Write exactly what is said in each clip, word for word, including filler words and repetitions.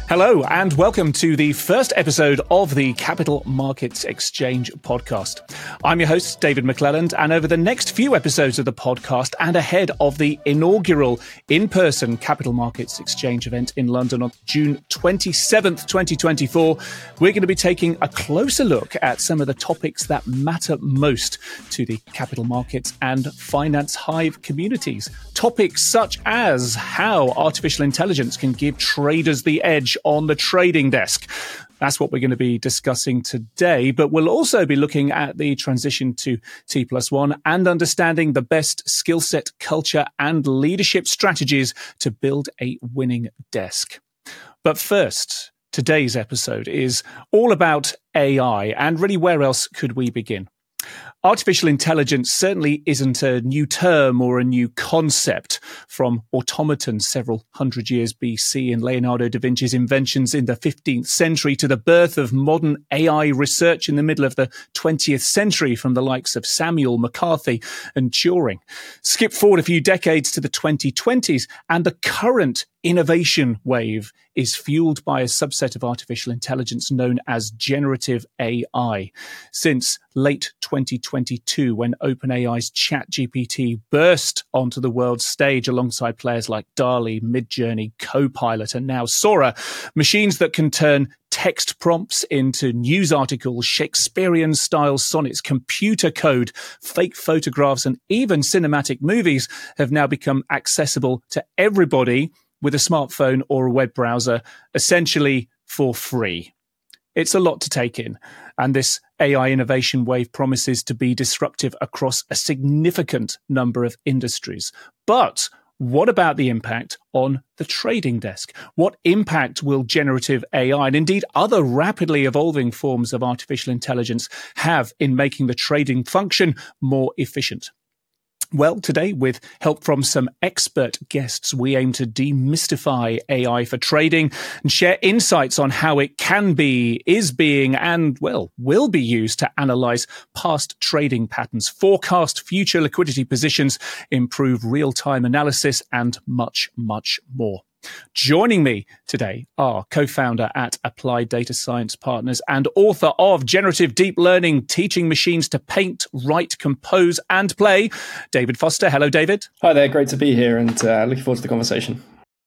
Hello and welcome to the first episode of the Capital Markets Exchange podcast. I'm your host, David McClelland, and over the next few episodes of the podcast and ahead of the inaugural in-person Capital Markets Exchange event in London on June twenty-seventh, twenty twenty-four, we're going to be taking a closer look at some of the topics that matter most to the capital markets and finance hive communities. Topics such as how artificial intelligence can give traders the edge on the trading desk. That's what we're going to be discussing today, but we'll also be looking at the transition to T plus one and understanding the best skill set, culture, and leadership strategies to build a winning desk. But first, today's episode is all about A I, and really, where else could we begin? Artificial intelligence certainly isn't a new term or a new concept. From automatons several hundred years B C and Leonardo da Vinci's inventions in the fifteenth century to the birth of modern A I research in the middle of the twentieth century from the likes of Samuel, McCarthy and Turing. Skip forward a few decades to the twenty twenties and the current innovation wave is fueled by a subset of artificial intelligence known as generative A I. Since late twenty twenty-two, when OpenAI's ChatGPT burst onto the world stage alongside players like DALL-E, Midjourney, Copilot, and now Sora, machines that can turn text prompts into news articles, Shakespearean-style sonnets, computer code, fake photographs, and even cinematic movies have now become accessible to everybody with a smartphone or a web browser, essentially for free. It's a lot to take in, and this A I innovation wave promises to be disruptive across a significant number of industries. But what about the impact on the trading desk? What impact will generative A I and indeed other rapidly evolving forms of artificial intelligence have in making the trading function more efficient? Well, today, with help from some expert guests, we aim to demystify A I for trading and share insights on how it can be, is being, and, well, will be used to analyze past trading patterns, forecast future liquidity positions, improve real-time analysis, and much, much more. Joining me today are co-founder at Applied Data Science Partners and author of Generative Deep Learning, Teaching Machines to Paint, Write, Compose, and Play, David Foster. Hello, David. Hi there. Great to be here and uh, looking forward to the conversation.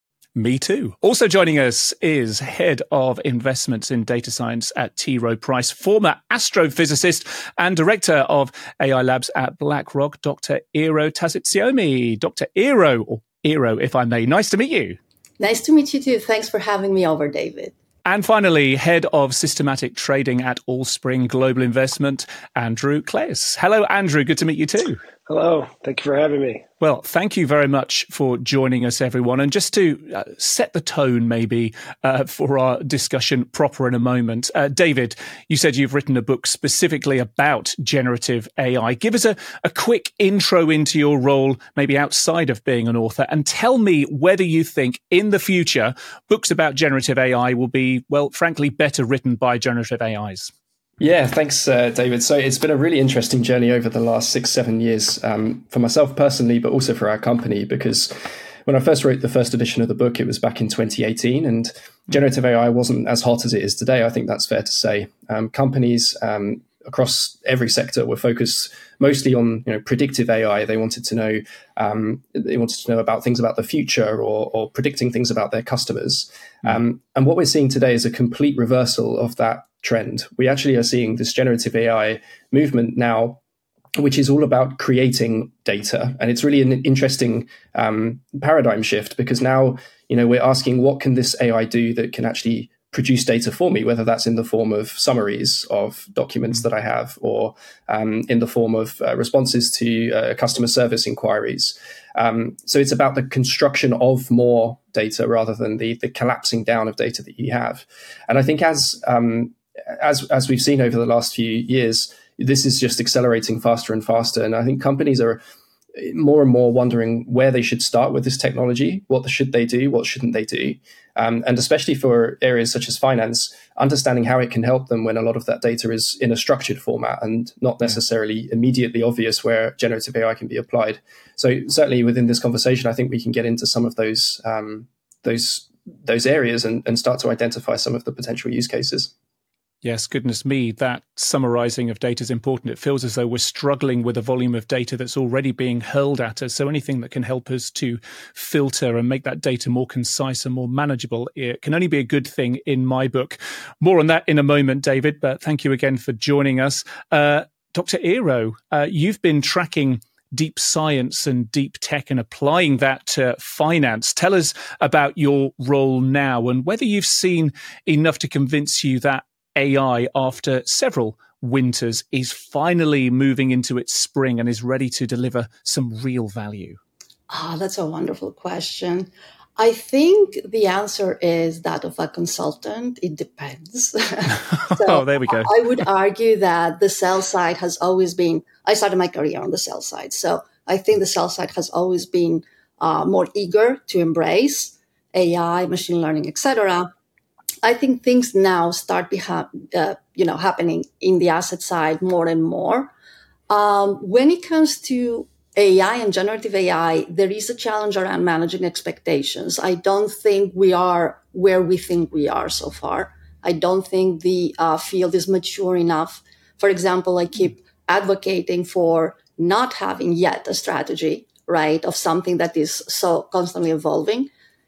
Me too. Also joining us is Head of Investments in Data Science at T. Rowe Price, former astrophysicist and Director of A I Labs at BlackRock, Doctor Eero Tasitsiomi. Doctor Eero, or Eero, if I may. Nice to meet you. Nice to meet you too. Thanks for having me over, David. And finally, Head of Systematic Trading at Allspring Global Investment, Andrew Claes. Hello, Andrew. Good to meet you too. Hello. Thank you for having me. Well, thank you very much for joining us, everyone. And just to uh, set the tone, maybe, uh, for our discussion proper in a moment. Uh, David, you said you've written a book specifically about generative A I. Give us a, a quick intro into your role, maybe outside of being an author, and tell me whether you think in the future books about generative A I will be, well, frankly, better written by generative A Is. Yeah, thanks, uh, David. So it's been a really interesting journey over the last six, seven years um, for myself personally, but also for our company, because when I first wrote the first edition of the book, it was back in twenty eighteen, and generative A I wasn't as hot as it is today. I think that's fair to say. Um, companies um, across every sector were focused mostly on, you know, predictive A I. They wanted to know um, they wanted to know about things about the future or, or predicting things about their customers. Mm. Um, and what we're seeing today is a complete reversal of that trend. We actually are seeing this generative A I movement now, which is all about creating data. And it's really an interesting um, paradigm shift, because now, you know, we're asking, what can this A I do that can actually produce data for me, whether that's in the form of summaries of documents that I have, or um, in the form of uh, responses to uh, customer service inquiries. Um, so it's about the construction of more data rather than the, the collapsing down of data that you have. And I think as um, as as we've seen over the last few years, this is just accelerating faster and faster. And I think companies are more and more wondering where they should start with this technology. What should they do? What shouldn't they do? Um, and especially for areas such as finance, understanding how it can help them when a lot of that data is in a structured format and not necessarily immediately obvious where generative A I can be applied. So certainly within this conversation, I think we can get into some of those um, those those areas and, and start to identify some of the potential use cases. Yes, goodness me, that summarizing of data is important. It feels as though we're struggling with a volume of data that's already being hurled at us. So anything that can help us to filter and make that data more concise and more manageable, it can only be a good thing in my book. More on that in a moment, David, but thank you again for joining us. Uh, Doctor Eero, uh, you've been tracking deep science and deep tech and applying that to finance. Tell us about your role now and whether you've seen enough to convince you that A I, after several winters, is finally moving into its spring and is ready to deliver some real value? Ah, that's a wonderful question. I think the answer is that of a consultant. It depends. So oh, there we go. I would argue that the sell side has always been, I started my career on the sell side. So I think the sell side has always been uh, more eager to embrace A I, machine learning, et cetera. I think things now start beha- uh, you know, happening in the asset side more and more. Um, when it comes to A I and generative A I, there is a challenge around managing expectations. I don't think we are where we think we are so far. I don't think the uh, field is mature enough. For example, I keep advocating for not having yet a strategy, right, of something that is so constantly evolving.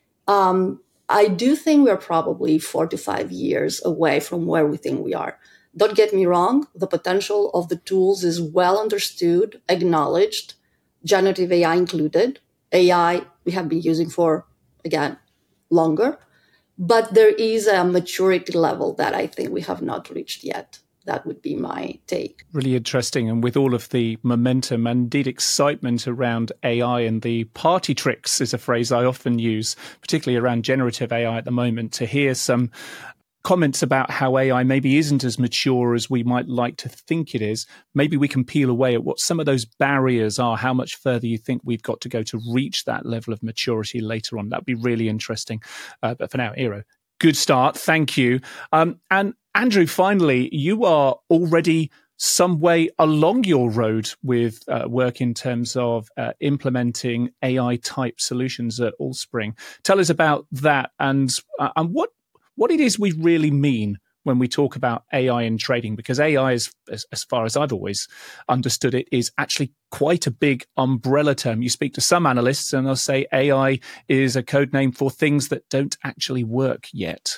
Um, I do think we're probably four to five years away from where we think we are. Don't get me wrong. The potential of the tools is well understood, acknowledged, generative A I included. A I we have been using for, again, longer. But there is a maturity level that I think we have not reached yet. That would be my take. Really interesting. And with all of the momentum and indeed excitement around A I, and the party tricks is a phrase I often use, particularly around generative A I at the moment, to hear some comments about how A I maybe isn't as mature as we might like to think it is. Maybe we can peel away at what some of those barriers are, how much further you think we've got to go to reach that level of maturity later on. That'd be really interesting. Uh, but for now, Eero, good start. Thank you. Um, and Andrew, finally, you are already some way along your road with uh, work in terms of uh, implementing A I-type solutions at Allspring. Tell us about that and uh, and what what it is we really mean when we talk about A I in trading, because A I, is, as, as far as I've always understood it, is actually quite a big umbrella term. You speak to some analysts and they'll say A I is a code name for things that don't actually work yet.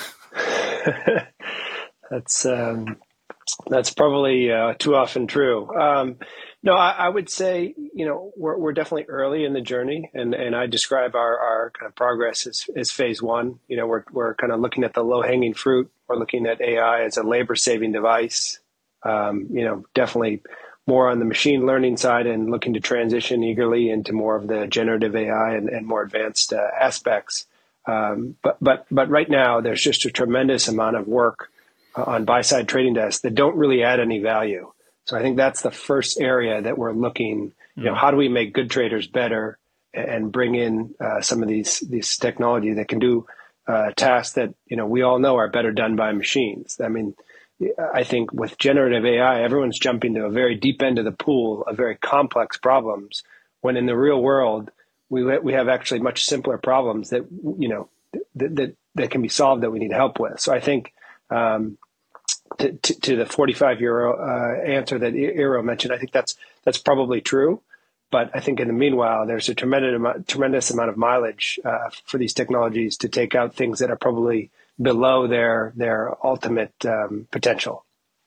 That's um, that's probably uh, too often true. Um, no, I, I would say, you know, we're we're definitely early in the journey, and, and I describe our, our kind of progress as, as phase one. You know, we're we're kind of looking at the low hanging fruit. We're looking at A I as a labor saving device. Um, you know, definitely more on the machine learning side, and looking to transition eagerly into more of the generative A I and, and more advanced uh, aspects. Um, but but but right now, there's just a tremendous amount of work on buy-side trading desks that don't really add any value. So I think that's the first area that we're looking, you know, how do we make good traders better and bring in uh, some of these these technology that can do uh, tasks that, you know, we all know are better done by machines. I mean, I think with generative A I, everyone's jumping to a very deep end of the pool of very complex problems, when in the real world, we we have actually much simpler problems that, you know, that that, that can be solved that we need help with. So I think um, To, to, to the forty-five euro uh, answer that Eero mentioned, I think that's that's probably true. But I think in the meanwhile, there's a tremendous amount, tremendous amount of mileage uh, for these technologies to take out things that are probably below their their ultimate um, potential.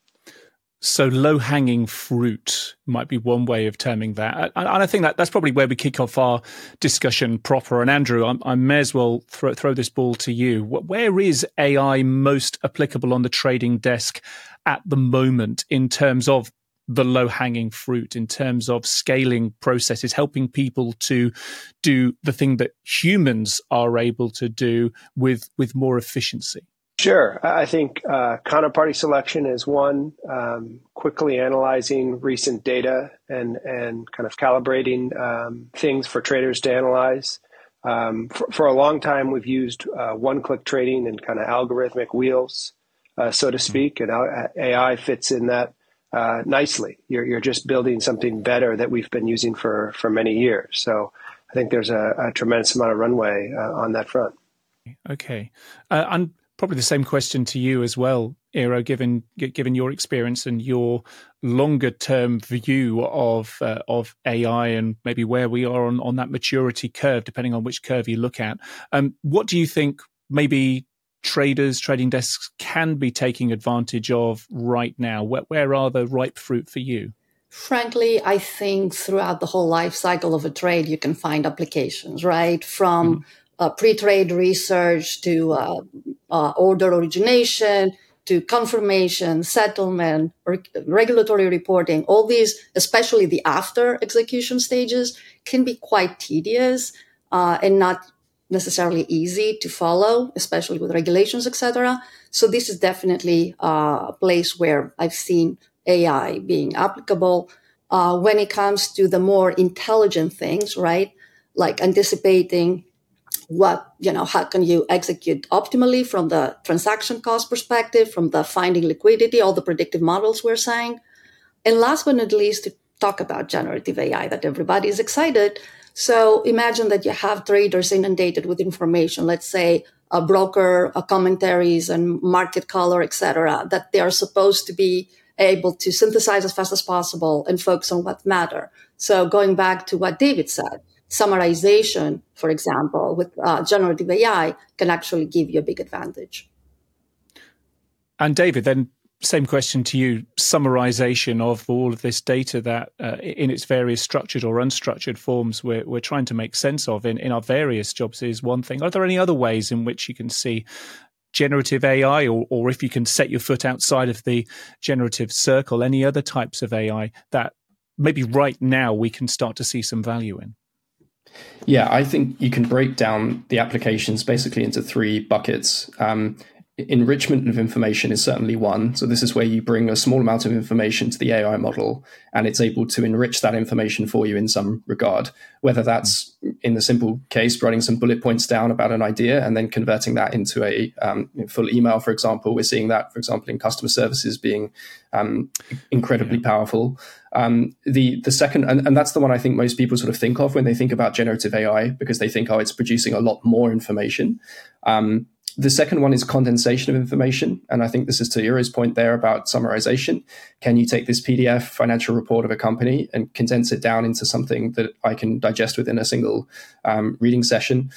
So low-hanging fruit might be one way of terming that. And I think that that's probably where we kick off our discussion proper. And Andrew, I, I may as well throw, throw this ball to you. Where is A I most applicable on the trading desk at the moment in terms of the low-hanging fruit, in terms of scaling processes, helping people to do the thing that humans are able to do with, with more efficiency? Sure. I think uh, counterparty selection is one, um, quickly analyzing recent data and, and kind of calibrating um, things for traders to analyze. Um, for, for a long time, we've used uh, one-click trading and kind of algorithmic wheels, uh, so to speak, and A I fits in that uh, nicely. You're, you're just building something better that we've been using for, for many years. So I think there's a, a tremendous amount of runway uh, on that front. Okay. Uh, and probably the same question to you as well, Eero, given given your experience and your longer term view of uh, of A I and maybe where we are on, on that maturity curve, depending on which curve you look at. Um, what do you think maybe traders, trading desks can be taking advantage of right now? Where, where are the ripe fruit for you? Frankly, I think throughout the whole life cycle of a trade, you can find applications, right? From mm-hmm. uh, pre-trade research to uh, uh, order origination, to confirmation, settlement, re- regulatory reporting. All these, especially the after execution stages, can be quite tedious uh, and not necessarily easy to follow, especially with regulations, et cetera. So this is definitely uh, a place where I've seen A I being applicable. Uh, when it comes to the more intelligent things, right? Like anticipating what, you know, how can you execute optimally from the transaction cost perspective, from the finding liquidity, all the predictive models we're saying. And last but not least, to talk about generative A I that everybody is excited. So imagine that you have traders inundated with information, let's say a broker, a commentaries and market color, et cetera, that they are supposed to be able to synthesize as fast as possible and focus on what matter. So going back to what David said, summarization, for example, with uh, generative A I can actually give you a big advantage. And David, then same question to you, summarization of all of this data that uh, in its various structured or unstructured forms we're, we're trying to make sense of in, in our various jobs is one thing. Are there any other ways in which you can see generative A I, or, or if you can set your foot outside of the generative circle, any other types of A I that maybe right now we can start to see some value in? Yeah, I think you can break down the applications basically into three buckets. Um, enrichment of information is certainly one. So this is where you bring a small amount of information to the A I model, and it's able to enrich that information for you in some regard, whether that's in the simple case, writing some bullet points down about an idea and then converting that into a um, full email, for example. We're seeing that, for example, in customer services being um, incredibly yeah. powerful. Um, the the second, and, and that's the one I think most people sort of think of when they think about generative A I, because they think, oh, it's producing a lot more information. Um, The second one is condensation of information. And I think this is to Eero's point there about summarization. Can you take this P D F financial report of a company and condense it down into something that I can digest within a single um, reading session,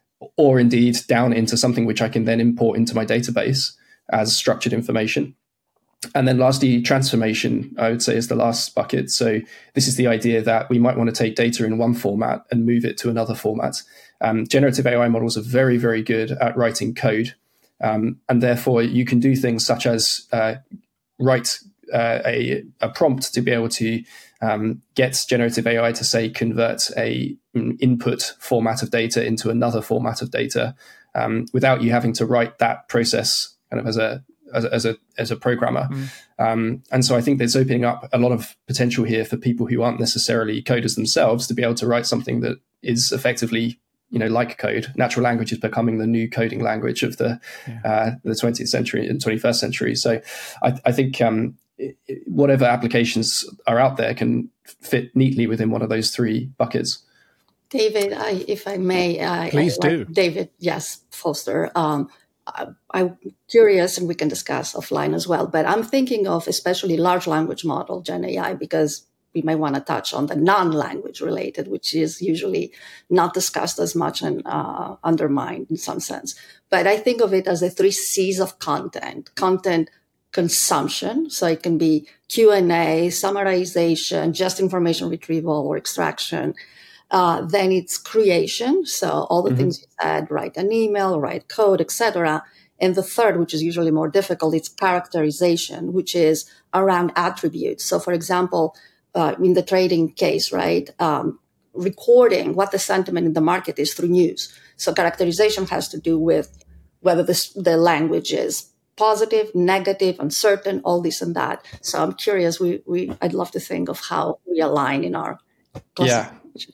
or indeed down into something which I can then import into my database as structured information? And then lastly, transformation, I would say, is the last bucket. So this is the idea that we might want to take data in one format and move it to another format. Um, generative A I models are very, very good at writing code. Um, and therefore, you can do things such as uh, write uh, a, a prompt to be able to um, get generative A I to, say, convert a an input format of data into another format of data um, without you having to write that process kind of as a as a, as a, as a programmer. Mm. Um, and so I think there's opening up a lot of potential here for people who aren't necessarily coders themselves to be able to write something that is effectively, you know, like code. Natural language is becoming the new coding language of the yeah. uh, the twentieth century and twenty-first century. So I, I think um, it, whatever applications are out there can fit neatly within one of those three buckets. David, I, if I may, I, please I do. Like David, yes, Foster. Um, I, I'm curious, and we can discuss offline as well, but I'm thinking of especially large language model, Gen A I, because we may want to touch on the non-language related, which is usually not discussed as much and uh, undermined in some sense. But I think of it as the three C's of content. Content consumption, so it can be Q and A, summarization, just information retrieval or extraction. Uh, then it's creation, so all the mm-hmm. things you said, write an email, write code, et cetera. And the third, which is usually more difficult, it's characterization, which is around attributes. So, for example, uh, in the trading case, right, um, recording what the sentiment in the market is through news. So characterization has to do with whether this, the language is positive, negative, uncertain, all this and that. So I'm curious, we, we I'd love to think of how we align in our yeah.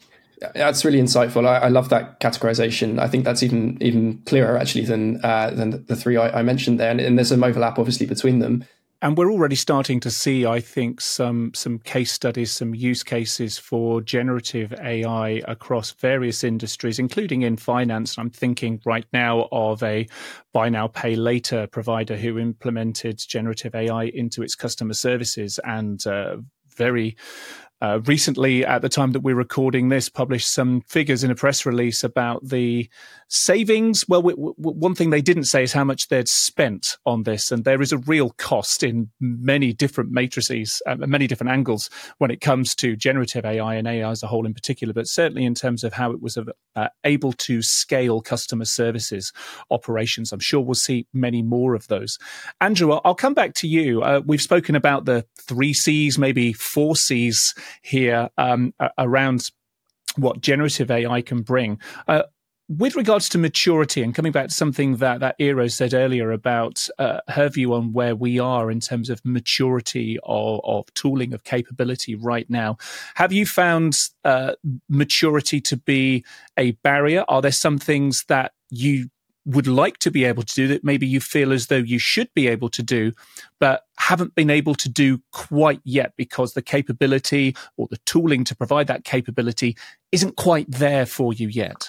That's really insightful. I, I love that categorization. I think that's even even clearer actually than uh, than the three I, I mentioned there. And, and there's some overlap obviously between them. And we're already starting to see, I think, some some case studies, some use cases for generative A I across various industries, including in finance. I'm thinking right now of a buy now, pay later provider who implemented generative A I into its customer services and uh, very Uh, recently, at the time that we're recording this, published some figures in a press release about the savings. Well, w- w- one thing they didn't say is how much they'd spent on this. And there is a real cost in many different matrices, uh, many different angles when it comes to generative A I and A I as a whole in particular, but certainly in terms of how it was uh, able to scale customer services operations. I'm sure we'll see many more of those. Andrew, I'll come back to you. Uh, we've spoken about the three C's, maybe four C's here um, around what generative A I can bring. Uh, with regards to maturity, and coming back to something that, that Eero said earlier about uh, her view on where we are in terms of maturity of, of tooling, of capability right now, have you found uh, maturity to be a barrier? Are there some things that you would like to be able to do that maybe you feel as though you should be able to do, but haven't been able to do quite yet because the capability or the tooling to provide that capability isn't quite there for you yet?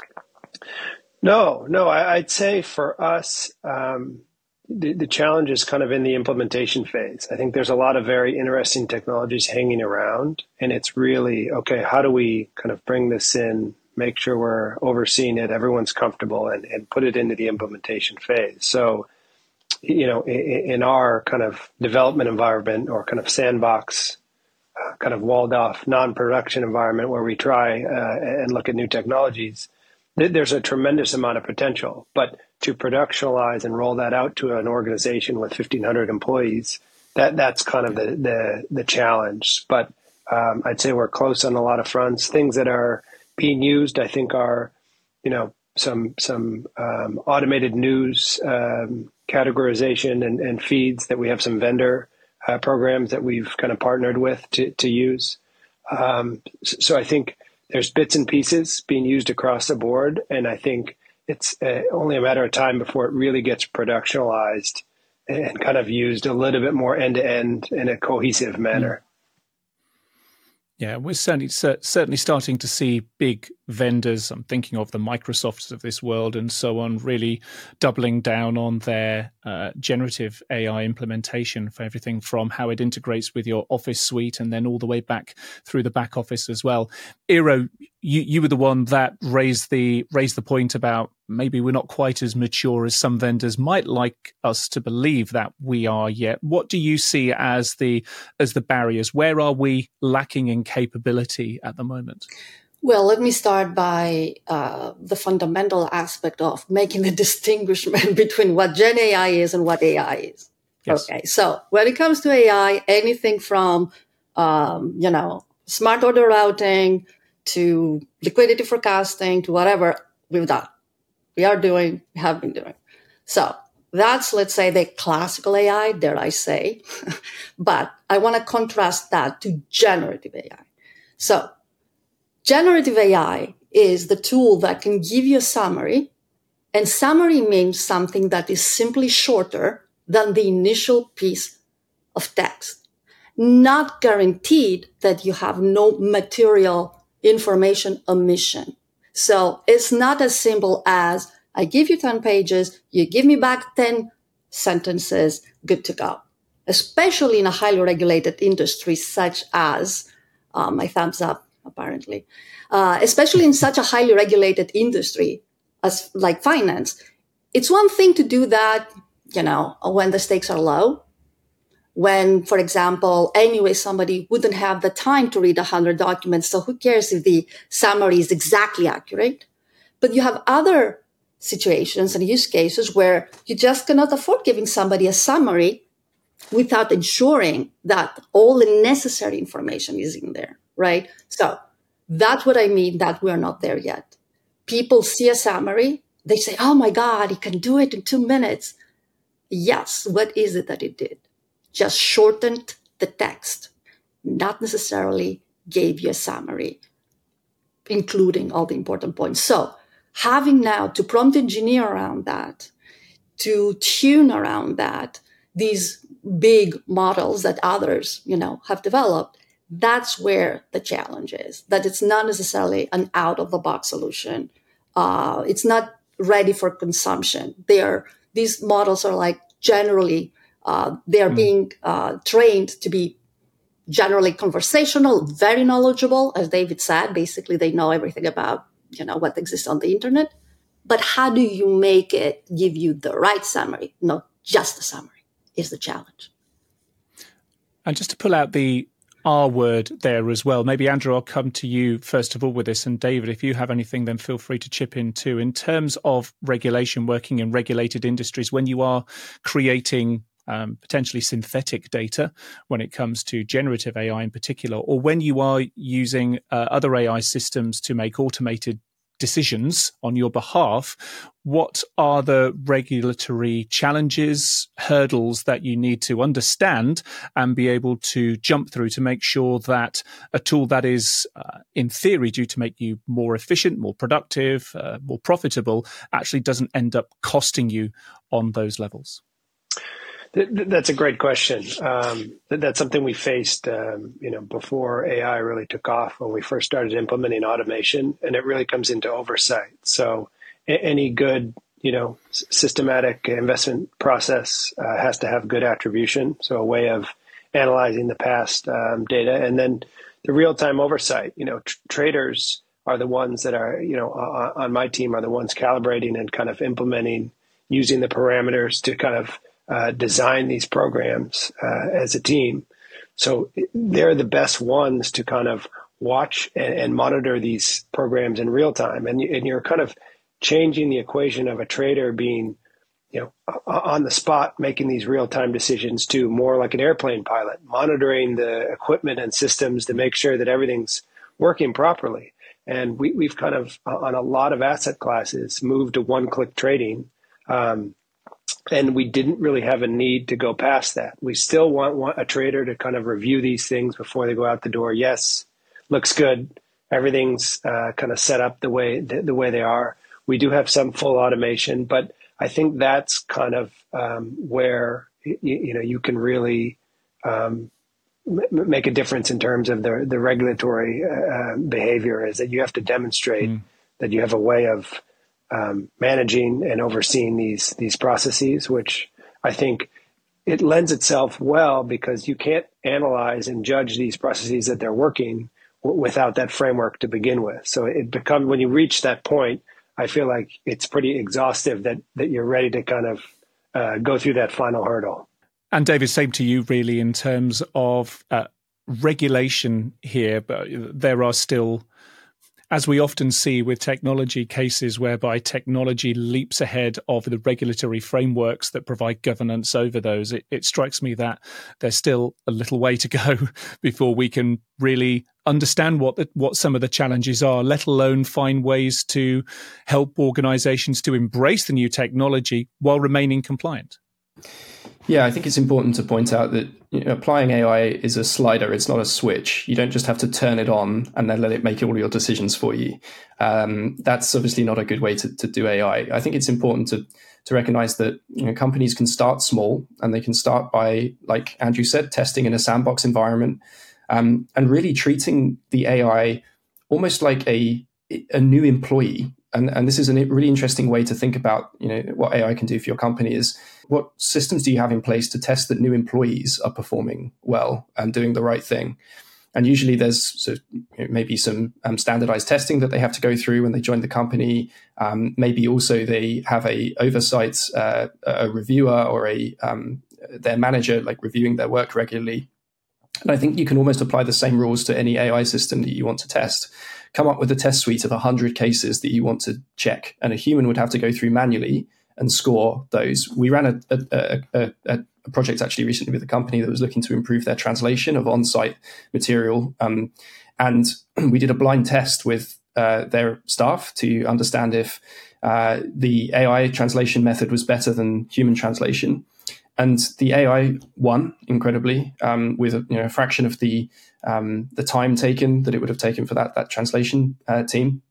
No, no, I, I'd say for us, um, the, the challenge is kind of in the implementation phase. I think there's a lot of very interesting technologies hanging around, and it's really, okay, how do we kind of bring this in, make sure we're overseeing it, everyone's comfortable, and, and put it into the implementation phase. So, you know, in, in our kind of development environment or kind of sandbox, uh, kind of walled off non-production environment where we try uh, and look at new technologies, th- there's a tremendous amount of potential. But to productionalize and roll that out to an organization with fifteen hundred employees, that that's kind of the, the, the challenge. But um, I'd say we're close on a lot of fronts. Things that are being used, I think, are, you know, some some um, automated news um, categorization and, and feeds that we have some vendor uh, programs that we've kind of partnered with to, to use. Um, so I think there's bits and pieces being used across the board, and I think it's uh, only a matter of time before it really gets productionalized and kind of used a little bit more end to end in a cohesive manner. Mm. Yeah, we're certainly certainly starting to see big vendors, I'm thinking of the Microsofts of this world and so on, really doubling down on their uh, generative A I implementation for everything from how it integrates with your Office suite and then all the way back through the back office as well. Eero, you, you were the one that raised the raised the point about maybe we're not quite as mature as some vendors might like us to believe that we are yet. What do you see as the as the barriers? Where are we lacking in capability at the moment? Well, let me start by uh, the fundamental aspect of making the distinguishment between what Gen A I is and what A I is. Yes. Okay, so when it comes to A I, anything from, um, you know, smart order routing to liquidity forecasting to whatever we've done. We are doing, we have been doing. So that's, let's say, the classical A I, dare I say. But I want to contrast that to generative A I. So generative A I is the tool that can give you a summary, and summary means something that is simply shorter than the initial piece of text. Not guaranteed that you have no material information omission. So it's not as simple as I give you ten pages, you give me back ten sentences, good to go. Especially in a highly regulated industry such as, um, my thumbs up, apparently, uh, especially in such a highly regulated industry as like finance. It's one thing to do that, you know, when the stakes are low, when, for example, anyway, somebody wouldn't have the time to read one hundred documents, so who cares if the summary is exactly accurate? But you have other situations and use cases where you just cannot afford giving somebody a summary without ensuring that all the necessary information is in there, right? So that's what I mean that we're not there yet. People see a summary, they say, oh my God, it can do it in two minutes. Yes, what is it that it did? Just shortened the text, not necessarily gave you a summary, including all the important points. So having now to prompt engineer around that, to tune around that, these big models that others, you know, have developed. That's where the challenge is, that it's not necessarily an out-of-the-box solution. Uh, it's not ready for consumption. They are, these models are like generally, uh, they are mm. being uh, trained to be generally conversational, very knowledgeable, as David said. Basically, they know everything about, you know, what exists on the internet. But how do you make it give you the right summary, not just a summary, is the challenge. And just to pull out the R word there as well, maybe Andrew, I'll come to you first of all with this. And David, if you have anything, then feel free to chip in too. In terms of regulation, working in regulated industries, when you are creating um, potentially synthetic data, when it comes to generative A I in particular, or when you are using uh, other A I systems to make automated decisions on your behalf, what are the regulatory challenges, hurdles that you need to understand and be able to jump through to make sure that a tool that is, uh, in theory, due to make you more efficient, more productive, uh, more profitable, actually doesn't end up costing you on those levels? That's a great question. Um, that's something we faced, um, you know, before A I really took off, when we first started implementing automation, and it really comes into oversight. So a- any good, you know, s- systematic investment process uh, has to have good attribution. So a way of analyzing the past um, data, and then the real-time oversight. You know, tr- traders are the ones that are, you know, uh, on my team are the ones calibrating and kind of implementing, using the parameters to kind of Uh, design these programs uh, as a team. So they're the best ones to kind of watch and, and monitor these programs in real time. And, you, and you're kind of changing the equation of a trader being, you know, on the spot, making these real time decisions to more like an airplane pilot, monitoring the equipment and systems to make sure that everything's working properly. And we, we've kind of, on a lot of asset classes, moved to one-click trading. Um, And we didn't really have a need to go past that. We still want, want a trader to kind of review these things before they go out the door. Yes, looks good. Everything's uh, kind of set up the way the, the way they are. We do have some full automation, but I think that's kind of um, where you, you know you can really um, m- make a difference in terms of the the regulatory uh, behavior. Is that you have to demonstrate mm. that you have a way of Um, managing and overseeing these these processes, which I think it lends itself well, because you can't analyze and judge these processes that they're working w- without that framework to begin with. So it become when you reach that point, I feel like it's pretty exhaustive that that you're ready to kind of uh, go through that final hurdle. And David, same to you really in terms of uh, regulation here, but there are still, as we often see with technology, cases whereby technology leaps ahead of the regulatory frameworks that provide governance over those. It, it strikes me that there's still a little way to go before we can really understand what the, what some of the challenges are, let alone find ways to help organizations to embrace the new technology while remaining compliant. Yeah, I think it's important to point out that, you know, applying A I is a slider. It's not a switch. You don't just have to turn it on and then let it make all your decisions for you. Um, that's obviously not a good way to, to do A I. I think it's important to to recognize that, you know, companies can start small, and they can start by, like Andrew said, testing in a sandbox environment, um, and really treating the A I almost like a a new employee. And, and this is a really interesting way to think about, you know, what A I can do for your company. Is what systems do you have in place to test that new employees are performing well and doing the right thing? And usually there's sort of, you know, maybe some um, standardized testing that they have to go through when they join the company. Um, maybe also they have a oversight, uh, a reviewer or a um, their manager, like reviewing their work regularly. And I think you can almost apply the same rules to any A I system that you want to test. Come up with a test suite of one hundred cases that you want to check, and a human would have to go through manually and score those. We ran a, a, a, a, a project actually recently with a company that was looking to improve their translation of on-site material. Um, and we did a blind test with uh, their staff to understand if uh, the A I translation method was better than human translation. And the A I won incredibly, um, with a, you know, a fraction of the um, the time taken that it would have taken for that that translation uh, team.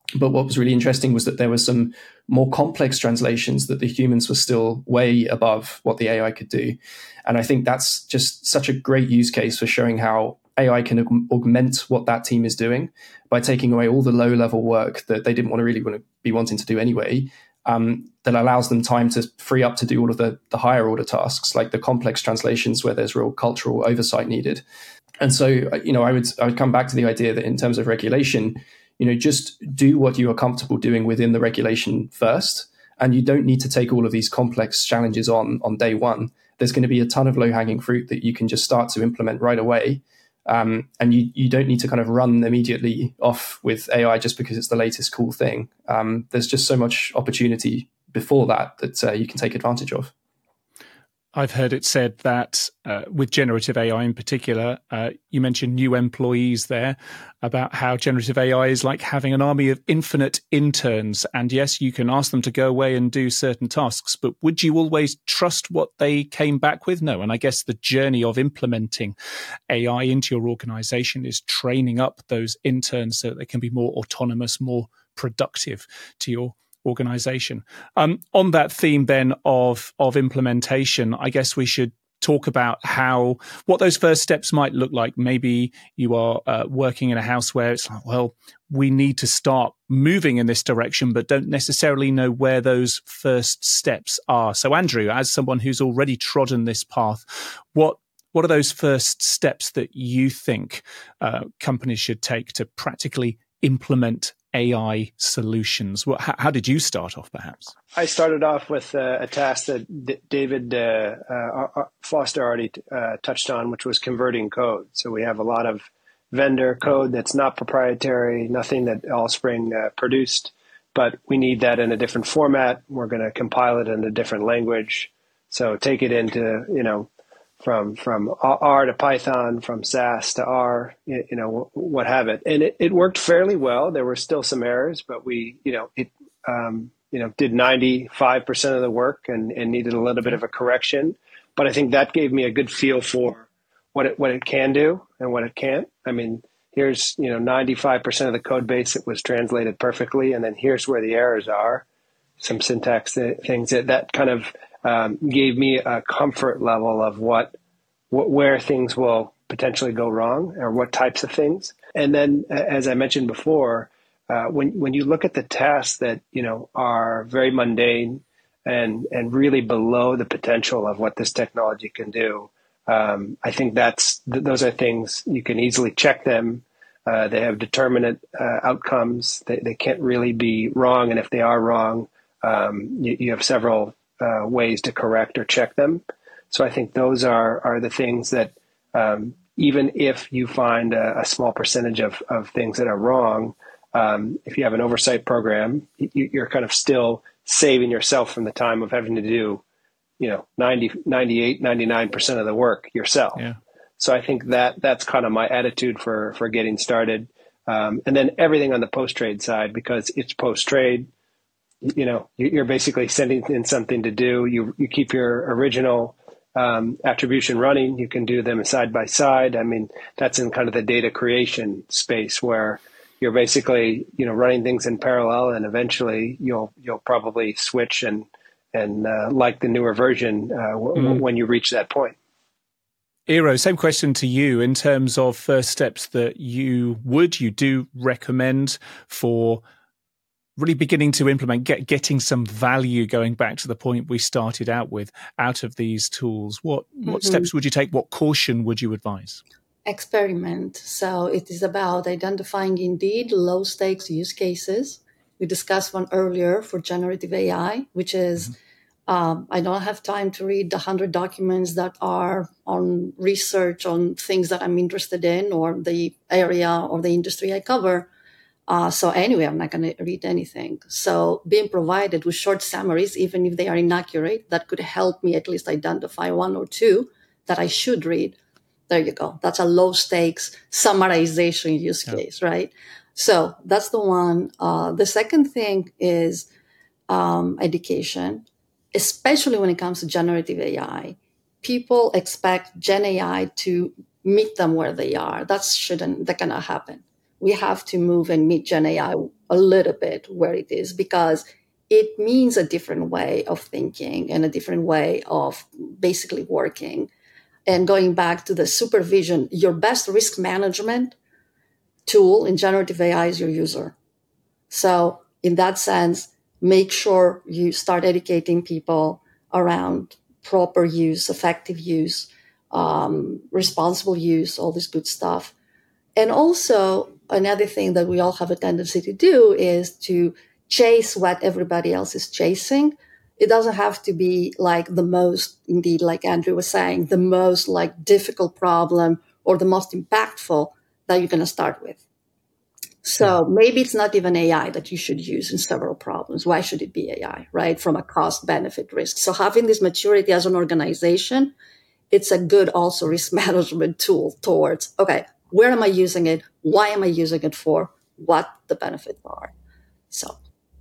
But what was really interesting was that there were some more complex translations that the humans were still way above what the A I could do. And I think that's just such a great use case for showing how A I can aug- augment what that team is doing by taking away all the low level work that they didn't want to really want to be wanting to do anyway. Um, that allows them time to free up to do all of the, the higher order tasks, like the complex translations where there's real cultural oversight needed. And so, you know, I would I would come back to the idea that in terms of regulation, you know, just do what you are comfortable doing within the regulation first. And you don't need to take all of these complex challenges on on day one. There's going to be a ton of low-hanging fruit that you can just start to implement right away. Um, and you, you don't need to kind of run immediately off with A I just because it's the latest cool thing. Um, there's just so much opportunity before that that uh, you can take advantage of. I've heard it said that uh, with generative A I in particular, uh, you mentioned new employees there, about how generative A I is like having an army of infinite interns. And yes, you can ask them to go away and do certain tasks, but would you always trust what they came back with? No. And I guess the journey of implementing A I into your organization is training up those interns so that they can be more autonomous, more productive to your organization. Um, on that theme then of of implementation, I guess we should talk about how what those first steps might look like. Maybe you are uh, working in a house where it's like, well, we need to start moving in this direction, but don't necessarily know where those first steps are. So Andrew, as someone who's already trodden this path, what what are those first steps that you think uh, companies should take to practically implement A I solutions? Well, how, how did you start off, perhaps? I started off with uh, a task that D- David uh, uh, Foster already uh, touched on, which was converting code. So we have a lot of vendor code that's not proprietary, nothing that Allspring uh, produced, but we need that in a different format. We're going to compile it in a different language. So take it into, you know, from from R to Python, from SAS to R, you know, what have it. And it, it worked fairly well. There were still some errors, but we, you know, it, um, you know, did ninety-five percent of the work and, and needed a little bit of a correction. But I think that gave me a good feel for what it what it can do and what it can't. I mean, here's, you know, ninety-five percent of the code base that was translated perfectly. And then here's where the errors are, some syntax things that, that kind of um, gave me a comfort level of what, what, where things will potentially go wrong or what types of things. And then, as I mentioned before, uh, when, when you look at the tasks that, you know, are very mundane and, and really below the potential of what this technology can do, um, I think that's, th- those are things you can easily check them. Uh, they have determinate uh, outcomes. They, they can't really be wrong. And if they are wrong, um, you, you have several uh, ways to correct or check them. So I think those are, are the things that, um, even if you find a, a small percentage of, of things that are wrong, um, if you have an oversight program, you, you're kind of still saving yourself from the time of having to do, you know, ninety, ninety-eight, ninety-nine percent of the work yourself. Yeah. So I think that that's kind of my attitude for, for getting started. Um, and then everything on the post-trade side, because it's post-trade, you know, you're basically sending in something to do. You, you keep your original um, attribution running. You can do them side by side. I mean, that's in kind of the data creation space where you're basically, you know, running things in parallel, and eventually you'll you'll probably switch and and uh, like the newer version uh, w- mm. when you reach that point. Eero, same question to you in terms of first steps that you would, you do recommend for really beginning to implement, get, getting some value, going back to the point we started out with, out of these tools. What mm-hmm. what steps would you take? What caution would you advise? Experiment. So it is about identifying indeed low stakes use cases. We discussed one earlier for generative A I, which is mm-hmm. Um, I don't have time to read the hundred documents that are on research on things that I'm interested in or the area or the industry I cover. Uh, so anyway, I'm not going to read anything. So being provided with short summaries, even if they are inaccurate, that could help me at least identify one or two that I should read. There you go. That's a low stakes summarization use yeah. case, right? So that's the one. Uh, the second thing is um, education. Especially when it comes to generative A I, people expect Gen A I to meet them where they are. That shouldn't, that cannot happen. we have to move and meet Gen A I a little bit where it is, because it means a different way of thinking and a different way of basically working. And going back to the supervision, your best risk management tool in generative A I is your user. So in that sense, make sure you start educating people around proper use, effective use, um, responsible use, all this good stuff. And also, another thing that we all have a tendency to do is to chase what everybody else is chasing. It doesn't have to be like the most, indeed, like Andrew was saying, the most like difficult problem or the most impactful that you're going to start with. So maybe it's not even A I that you should use in several problems. Why should it be A I, right? From a cost, benefit, risk. So having this maturity as an organization, it's a good also risk management tool towards, okay, where am I using it? Why am I using it for? What the benefits are. So.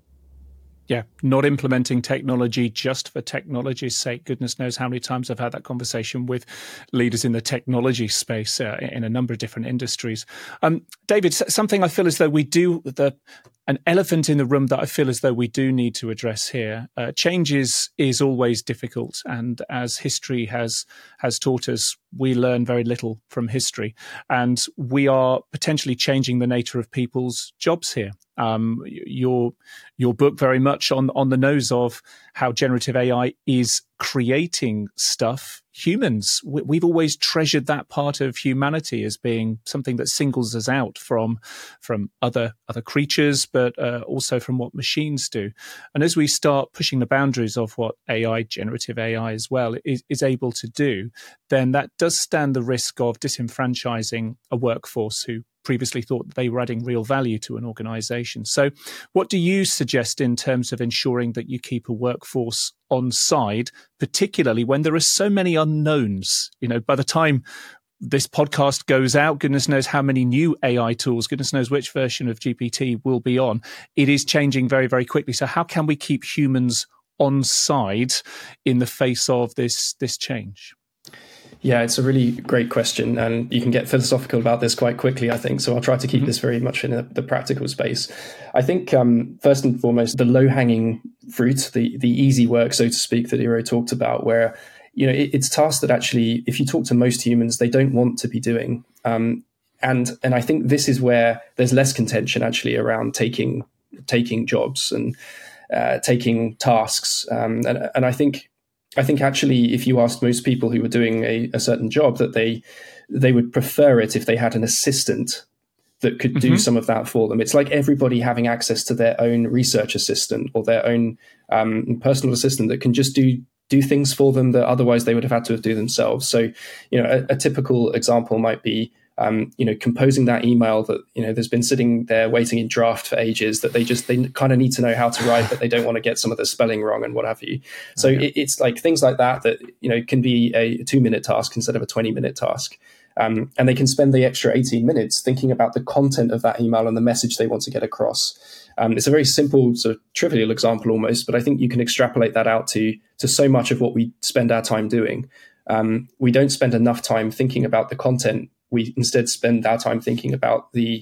Yeah, not implementing technology just for technology's sake. Goodness knows how many times I've had that conversation with leaders in the technology space uh, in a number of different industries. Um, David, something I feel as though we do, the an elephant in the room that I feel as though we do need to address here. Uh, change is, is always difficult. And as history has, has taught us, we learn very little from history. And we are potentially changing the nature of people's jobs here. Um, your your book very much on on the nose of how generative A I is creating stuff. Humans, we, we've always treasured that part of humanity as being something that singles us out from from other other creatures, but uh, also from what machines do. And as we start pushing the boundaries of what A I, generative A I as well, is, is able to do, then that does stand the risk of disenfranchising a workforce who previously thought that they were adding real value to an organization. So what do you suggest in terms of ensuring that you keep a workforce on side, particularly when there are so many unknowns? You know, by the time this podcast goes out, goodness knows how many new A I tools, goodness knows which version of G P T will be on. It is changing very, very quickly. So how can we keep humans on side in the face of this, this change? Yeah, it's a really great question, and you can get philosophical about this quite quickly, I think. So I'll try to keep mm-hmm. this very much in a, the practical space. I think, um, first and foremost, the low-hanging fruit, the the easy work, so to speak, that Eero talked about, where you know it, it's tasks that actually, if you talk to most humans, they don't want to be doing. Um, and and I think this is where there's less contention actually around taking taking jobs and uh, taking tasks. Um, and and I think. I think actually, if you asked most people who were doing a, a certain job, that they they would prefer it if they had an assistant that could mm-hmm. do some of that for them. It's like everybody having access to their own research assistant or their own um, personal assistant that can just do do things for them that otherwise they would have had to do themselves. So, you know, a, a typical example might be, um, you know, composing that email that, you know, there's been sitting there waiting in draft for ages that they just, they kind of need to know how to write, but they don't want to get some of the spelling wrong and what have you. So okay. it, it's like things like that, that, you know, can be a two minute task instead of a twenty minute task. Um, and they can spend the extra eighteen minutes thinking about the content of that email and the message they want to get across. Um, it's a very simple, sort of trivial example almost, but I think you can extrapolate that out to, to so much of what we spend our time doing. Um, we don't spend enough time thinking about the content. We instead spend our time thinking about the,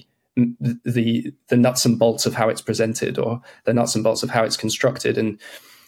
the the nuts and bolts of how it's presented or the nuts and bolts of how it's constructed. And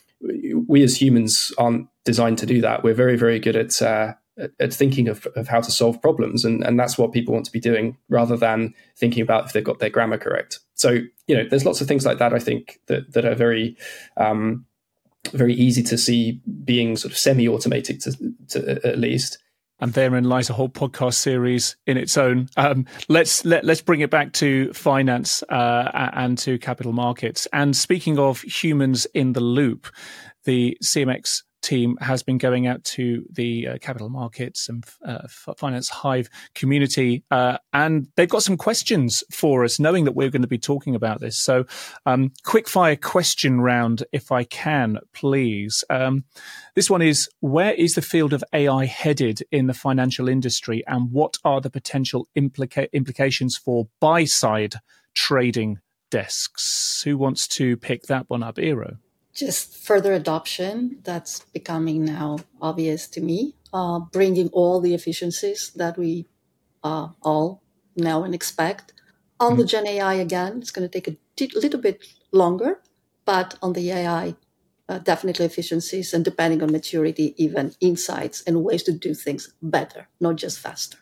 we as humans aren't designed to do that. We're very, very good at uh, at thinking of, of how to solve problems. And, and that's what people want to be doing rather than thinking about if they've got their grammar correct. So, you know, there's lots of things like that, I think, that, that are very... Um, very easy to see being sort of semi-automated to, to at least. And therein lies a whole podcast series in its own. Um, let's let, let's bring it back to finance uh, and to capital markets. And speaking of humans in the loop, the C M X team has been going out to the uh, capital markets and uh, finance hive community, uh, and they've got some questions for us, knowing that we're going to be talking about this. So, um, quick fire question round, if I can, please. Um, this one is: where is the field of A I headed in the financial industry, and what are the potential implica- implications for buy-side trading desks? Who wants to pick that one up? Eero? Just further adoption, that's becoming now obvious to me, uh, bringing all the efficiencies that we uh, all know and expect. On the Gen A I, again, it's going to take a t- little bit longer, but on the A I, uh, definitely efficiencies, and depending on maturity, even insights and ways to do things better, not just faster.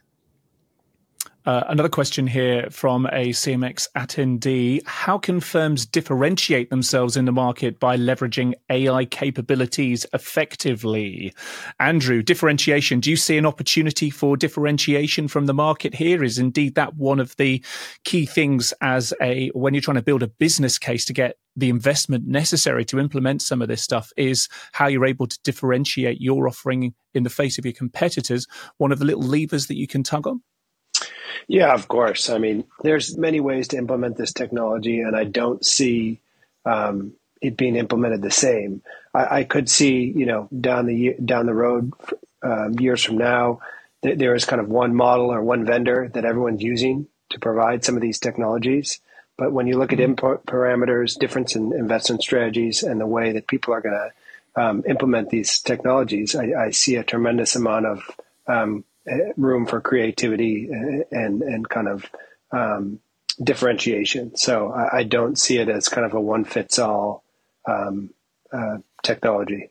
Uh, another question here from a C M X attendee. How can firms differentiate themselves in the market by leveraging A I capabilities effectively? Andrew, differentiation. Do you see an opportunity for differentiation from the market here? Is indeed that one of the key things as a when you're trying to build a business case to get the investment necessary to implement some of this stuff, is how you're able to differentiate your offering in the face of your competitors, one of the little levers that you can tug on? Yeah, of course. I mean, there's many ways to implement this technology, and I don't see um, it being implemented the same. I, I could see, you know, down the down the road, um, years from now, th- there is kind of one model or one vendor that everyone's using to provide some of these technologies. But when you look at input parameters, difference in investment strategies, and the way that people are going to um, implement these technologies, I, I see a tremendous amount of um, room for creativity and and kind of um, differentiation. So I, I don't see it as kind of a one fits all um, uh, technology.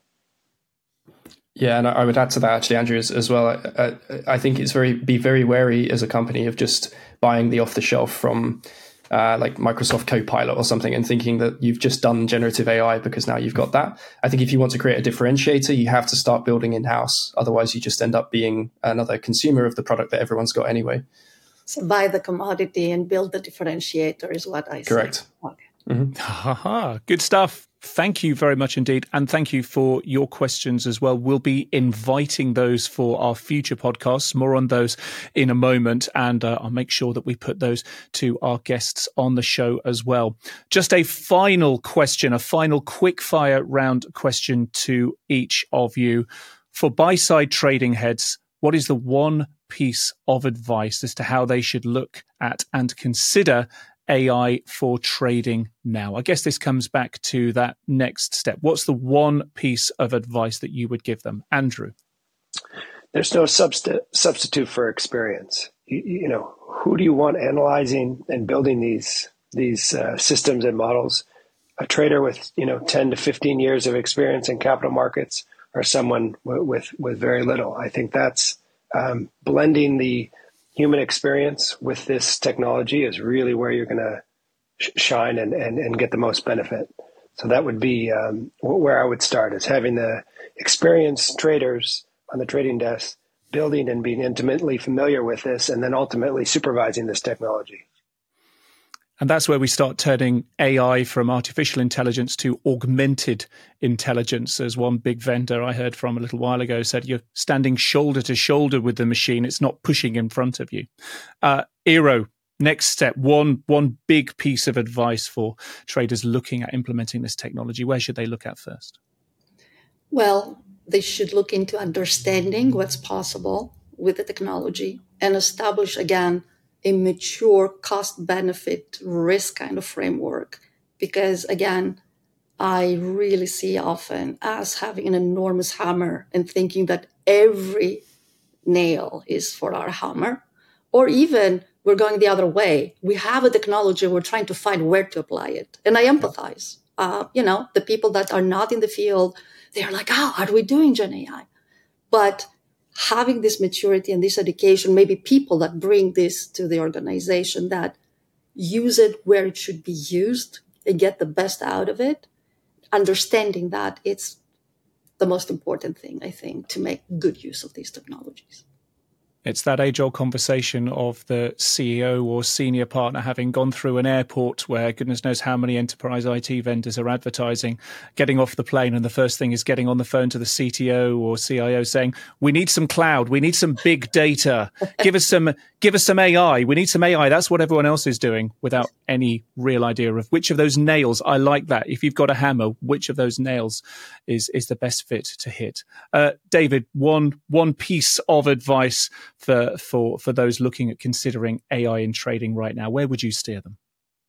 Yeah, and I would add to that actually, Andrew, as, as well. I, I think it's very be very wary as a company of just buying the off the shelf from uh, like Microsoft Copilot or something and thinking that you've just done generative A I because now you've got that. I think if you want to create a differentiator, you have to start building in-house. Otherwise, you just end up being another consumer of the product that everyone's got anyway. So buy the commodity and build the differentiator is what I say. Correct. Okay. Mm-hmm. Ha-ha. Good stuff. Thank you very much indeed. And thank you for your questions as well. We'll be inviting those for our future podcasts. More on those in a moment. And uh, I'll make sure that we put those to our guests on the show as well. Just a final question, a final quick fire round question to each of you. For buy-side trading heads, what is the one piece of advice as to how they should look at and consider A I for trading now? I guess this comes back to that next step. What's the one piece of advice that you would give them? Andrew? There's no substi- substitute for experience. You, you know, who do you want analyzing and building these these uh, systems and models? A trader with, you know, ten to fifteen years of experience in capital markets, or someone w- with, with very little? I think that's um, blending the human experience with this technology is really where you're going to sh- shine and, and, and get the most benefit. So that would be um, where I would start, is having the experienced traders on the trading desk building and being intimately familiar with this, and then ultimately supervising this technology. And that's where we start turning A I from artificial intelligence to augmented intelligence. As one big vendor I heard from a little while ago said, you're standing shoulder to shoulder with the machine. It's not pushing in front of you. Uh, Eero, next step, one, one big piece of advice for traders looking at implementing this technology. Where should they look at first? Well, they should look into understanding what's possible with the technology and establish, again, a mature cost benefit risk kind of framework. Because again, I really see often us having an enormous hammer and thinking that every nail is for our hammer, or even we're going the other way. We have a technology, we're trying to find where to apply it. And I empathize. Uh, you know, the people that are not in the field, they're like, oh, how are we doing Gen A I? But having this maturity and this education, maybe people that bring this to the organization that use it where it should be used and get the best out of it, understanding that it's the most important thing, I think, to make good use of these technologies. It's that age-old conversation of the C E O or senior partner having gone through an airport where goodness knows how many enterprise I T vendors are advertising, getting off the plane, and the first thing is getting on the phone to the C T O or C I O saying, we need some cloud, we need some big data, give us some give us some A I, we need some A I. That's what everyone else is doing without any real idea of which of those nails. I like that. If you've got a hammer, which of those nails is is the best fit to hit? Uh, David, one one piece of advice for for for those looking at considering A I in trading right now, where would you steer them?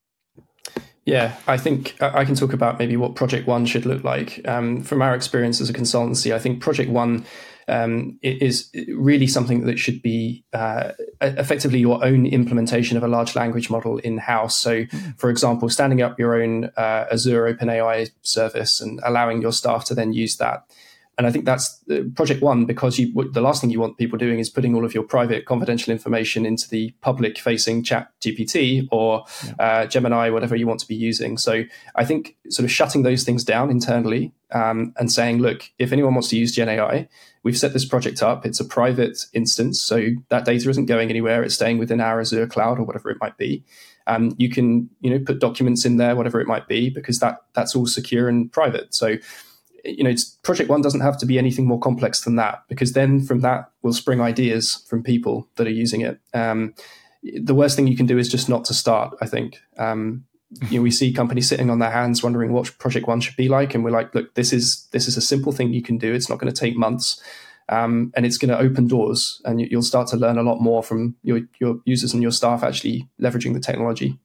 Yeah, I think I can talk about maybe what Project One should look like. Um, from our experience as a consultancy, I think Project One um, it is really something that should be uh, effectively your own implementation of a large language model in-house. So, for example, standing up your own uh, Azure OpenAI service and allowing your staff to then use that. And I think that's Project One, because you, the last thing you want people doing is putting all of your private confidential information into the public-facing Chat G P T or uh, Gemini, whatever you want to be using. So I think sort of shutting those things down internally um, and saying, look, if anyone wants to use Gen A I, we've set this project up. It's a private instance, so that data isn't going anywhere. It's staying within our Azure cloud or whatever it might be. Um, you can, you know, put documents in there, whatever it might be, because that that's all secure and private. So, you know, Project One doesn't have to be anything more complex than that, because then from that will spring ideas from people that are using it. Um, the worst thing you can do is just not to start, I think. Um, you know, we see companies sitting on their hands wondering what Project One should be like. And we're like, look, this is this is a simple thing you can do. It's not going to take months. Um, and it's going to open doors, and you, you'll start to learn a lot more from your, your users and your staff actually leveraging the technology.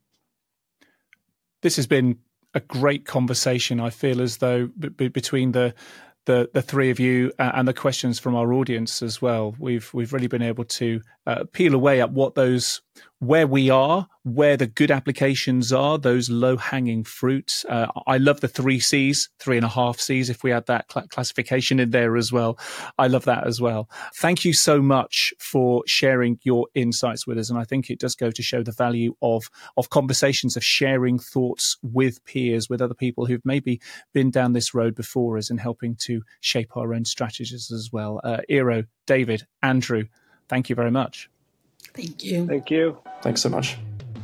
This has been a great conversation. I feel as though b- b- between the, the the three of you uh, and the questions from our audience as well, we've we've really been able to uh, peel away at what those where we are, where the good applications are, those low hanging fruits. Uh, I love the three C's, three and a half C's, if we add that cl- classification in there as well. I love that as well. Thank you so much for sharing your insights with us. And I think it does go to show the value of, of conversations, of sharing thoughts with peers, with other people who've maybe been down this road before us, and helping to shape our own strategies as well. Uh, Eero, David, Andrew, thank you very much. Thank you. Thank you. Thanks so much.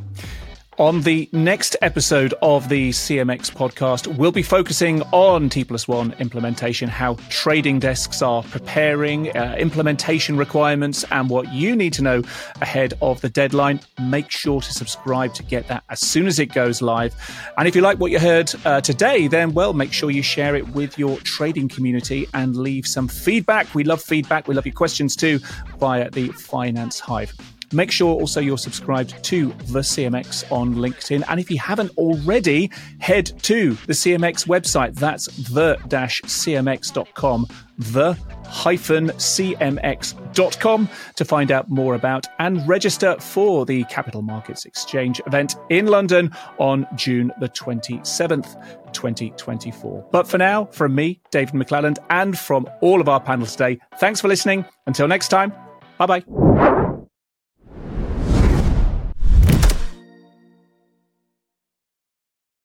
On the next episode of the C M X podcast, we'll be focusing on T plus one implementation, how trading desks are preparing, uh, implementation requirements, and what you need to know ahead of the deadline. Make sure to subscribe to get that as soon as it goes live. And if you like what you heard uh, today, then, well, make sure you share it with your trading community and leave some feedback. We love feedback. We love your questions too via the Finance Hive. Make sure also you're subscribed to the C M X on LinkedIn. And if you haven't already, head to the C M X website. That's the dash C M X dot com, the hyphen C M X dot com, to find out more about and register for the Capital Markets Exchange event in London on June the twenty-seventh, twenty twenty-four. But for now, from me, David McClelland, and from all of our panel today, thanks for listening. Until next time, bye-bye.